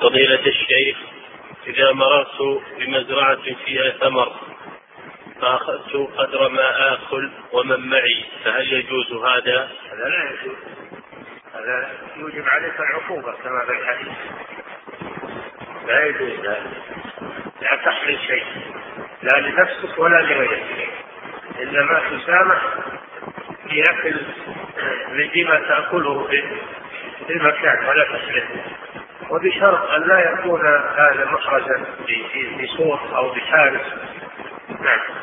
فضيلة الشيخ، إذا مررت بمزرعة فيها ثمر فأخذت قدر ما آكل ومن معي فهل يجوز هذا؟ هذا لا يجوز، هذا يوجب عليك العقوبة كما في الحديث، لا يجوز هذا، لا تحمل شيء لا لنفسك ولا لغيرك، إنما تسامح في أكل لما تأكله في المكان ولا تحمله، وبشرط أن لا يكون هذا محرزا بسور أو بحارس. نعم.